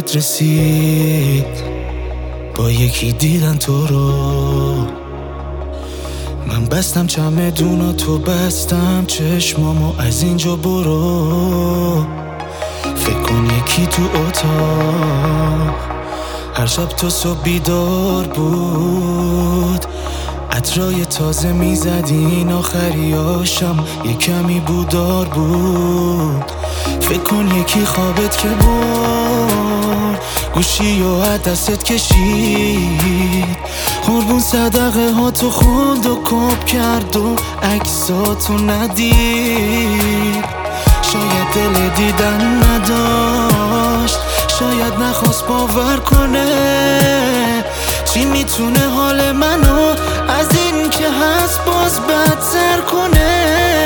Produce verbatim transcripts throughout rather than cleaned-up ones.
بهت رسید، با یکی دیدن تو رو. من بستم چمدونا، تو بستم چشمامو، از اینجا برو. فکر کن یکی تو اتاق هر شب تو صبح بیدار بود، عطرای تازه میزدین، آخریاشم یه کمی بودار بود. فکر کن یکی خوابت که برد، گوشی و دستت کشید، قربون صدقه ها تو خوند و کپ کرد و عکساتو ندید. شاید دل دیدن نداشت، شاید نخواست باور کنه. چی میتونه حال منو از این که هست باز بدتر کنه؟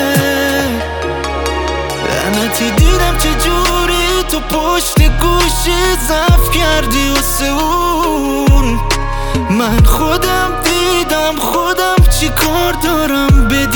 لعنتی دیدم چه جوری تو پشت گوشی ضعف کردی و سون. من خودم دیدم خودم چی کار دارم به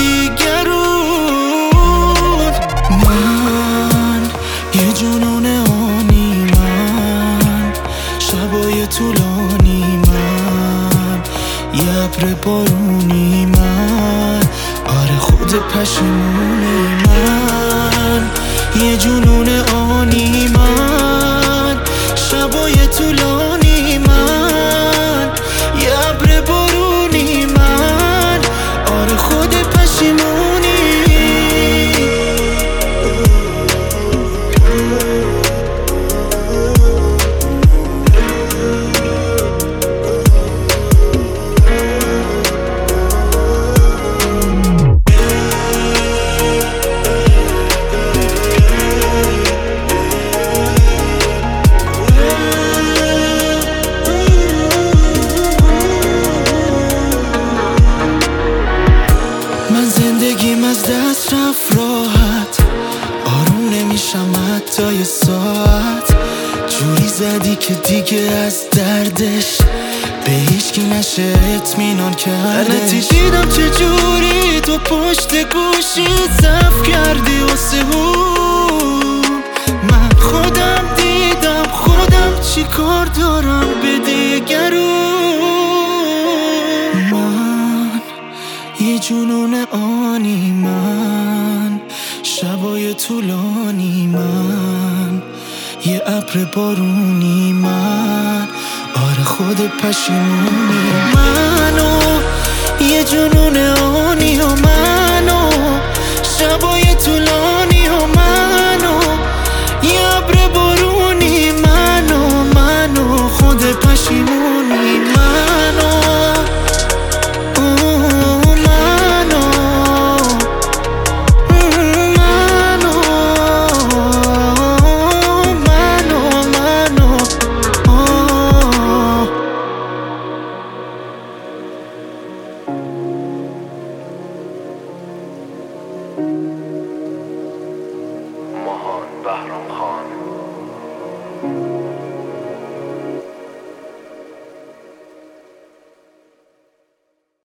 دیگرون. من یه جنون آنی، من شبای طولانی، من یه ابر بارونی، من آره خود پشیمونی. من یه جنون آنی، من شبای طولانی، من یه ابر بارونی، من آره خود پشیمونی. زندگیم از دست رفت راحت، آروم نمیشم حتی یه ساعت. جوری زدی که دیگه از دردش به هیچکی نشه اطمینان کردش. لعنتی دیدم چه جوری تو پشت گوشی ضعف کردی واسه اون. من خودم دیدم خودم چی کار دارم به دیگرون. من یه جنون آنی، من شبای طولانی، من یه ابر بارونی، من آره خود پشیمونی. منو یه جنون آنی و منو شبای طولانی و منو یه ابر بارونی، منو منو خود پشیمونی. منو بهرام خان